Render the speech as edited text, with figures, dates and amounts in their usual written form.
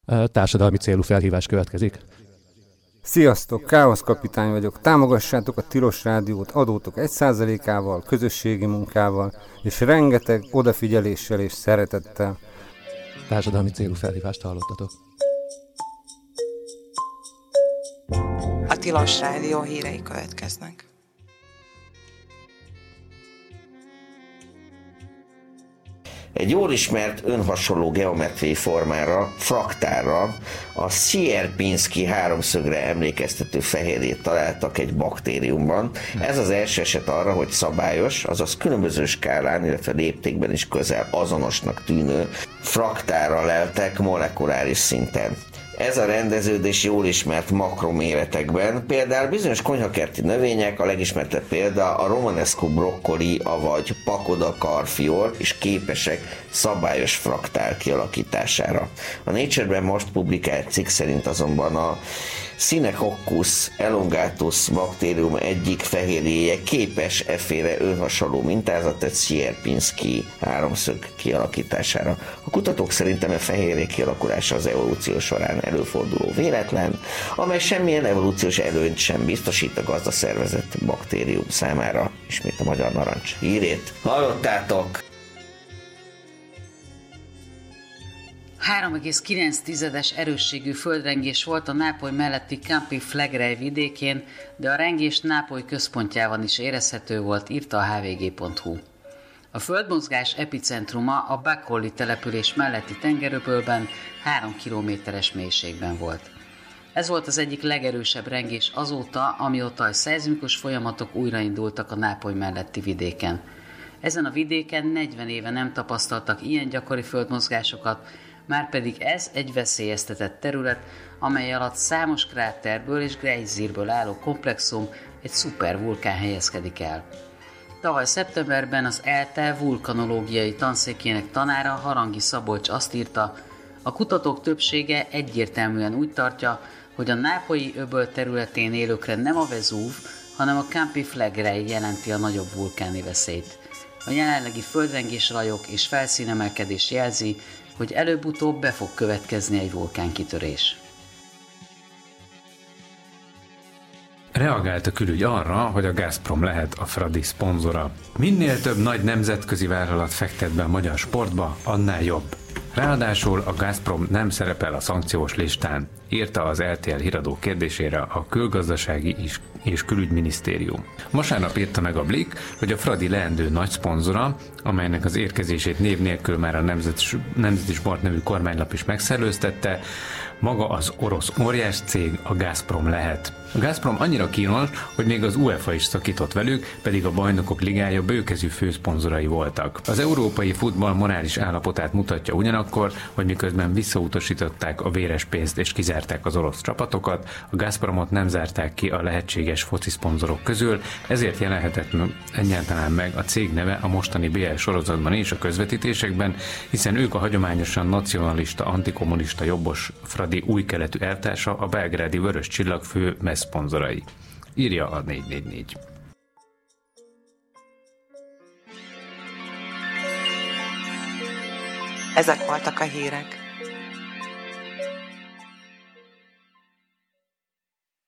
Társadalmi célú felhívás következik. Sziasztok, Káosz kapitány vagyok. Támogassátok a Tilos Rádiót adótok 1%-ával, közösségi munkával, és rengeteg odafigyeléssel és szeretettel. Társadalmi célú felhívást hallottatok. A Tilos Rádió hírei következnek. Egy jól ismert önhasonló geometriai formára, fraktárra, a Sierpinski háromszögre emlékeztető fehérjét találtak egy baktériumban. Ez az első eset arra, hogy szabályos, azaz különböző skálán, illetve léptékben is közel azonosnak tűnő fraktárra leltek molekuláris szinten. Ez a rendeződés jól ismert makroméretekben, például bizonyos konyhakerti növények, a legismertebb példa a romanesco brokkoli, avagy pagoda karfiol is képesek szabályos fraktál kialakítására. A Nature-ben most publikált cikk szerint azonban a Synechoccus elongatus baktérium egyik fehérjéje képes efféle önhasonló mintázatot Sierpinski háromszög kialakítására. A kutatók szerintem a fehérjé kialakulása az evolúció során előforduló véletlen, amely semmilyen evolúciós előnyt sem biztosít a gazdaszervezett baktérium számára. Ismét a Magyar Narancs hírét hallottátok! 3,9-es erősségű földrengés volt a Nápoly melletti Campi Flegrei vidékén, de a rengés Nápoly központjában is érezhető volt, írta a hvg.hu. A földmozgás epicentruma a Baccoli település melletti tengeröbölben 3 kilométeres mélységben volt. Ez volt az egyik legerősebb rengés azóta, amióta a szeizmikus folyamatok újraindultak a Nápoly melletti vidéken. Ezen a vidéken 40 éve nem tapasztaltak ilyen gyakori földmozgásokat, márpedig ez egy veszélyeztetett terület, amely alatt számos kráterből és gejzírből álló komplexum, egy szupervulkán helyezkedik el. Tavaly szeptemberben az ELTE vulkanológiai tanszékének tanára, Harangi Szabolcs azt írta, a kutatók többsége egyértelműen úgy tartja, hogy a nápolyi öböl területén élőkre nem a Vezúv, hanem a Campi Flegrei jelenti a nagyobb vulkáni veszélyt. A jelenlegi földrengés rajok és felszínemelkedés jelzi, hogy előbb-utóbb be fog következni egy vulkánkitörés. Reagált a külügy arra, hogy a Gazprom lehet a Fradi szponzora. Minél több nagy nemzetközi vállalat fektet be a magyar sportba, annál jobb. Ráadásul a Gazprom nem szerepel a szankciós listán, írta az RTL híradó kérdésére a Külgazdasági és Külügyminisztérium. Vasárnap írta meg a Blik, hogy a Fradi leendő nagy szponzora, amelynek az érkezését név nélkül már a Nemzeti Sport nevű kormánylap is megszellőztette, maga az orosz óriás cég, a Gazprom lehet. A Gazprom annyira kínos, hogy még az UEFA is szakított velük, pedig a Bajnokok Ligája bőkezű főszponzorai voltak. Az európai futball morális állapotát mutatja ugyanakkor, hogy miközben visszautasították a véres pénzt és kizárták az orosz csapatokat, a Gazpromot nem zárták ki a lehetséges foci szponzorok közül, ezért jelenhetett egyáltalán meg a cég neve a mostani BL sorozatban és a közvetítésekben, hiszen ők a hagyományosan nacionalista, antikommunista jobbos Fradi új keletű elvtársa, a belgrádi Vörös Csillag fő messzponzorai. Írja a 444. Ezek voltak a hírek.